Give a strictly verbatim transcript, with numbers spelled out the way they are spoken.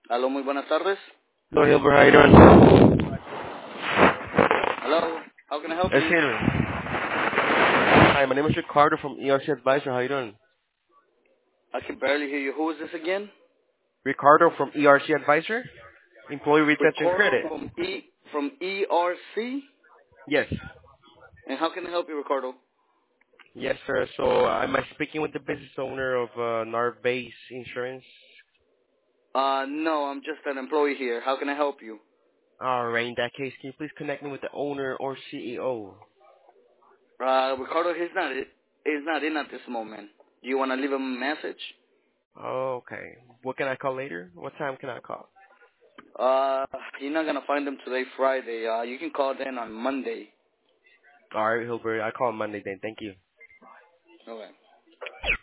Aló, muy buenas tardes. Hello, Hilbert. How you doing? Hello, how can I help Yes, you? Hilbert. Hi, my name is Ricardo from E R C Advisor. How you doing? I can barely hear you. Who is this again? Ricardo from E R C Advisor, Employee Retention Ricardo Credit. from E from E R C. Yes. And how can I help you, Ricardo? Yes, sir. So, am I speaking with the business owner of uh, Narv Base Insurance? Uh, no, I'm just an employee here. How can I help you? All right. In that case, can you please connect me with the owner or C E O? Uh, Ricardo, he's not he's not in at this moment. Do you want to leave him a message? Okay. What can I call later? What time can I call? Uh, you're not gonna find him today, Friday. Uh, you can call then on Monday. All right, Hilbert. I call Monday then. Thank you. Okay.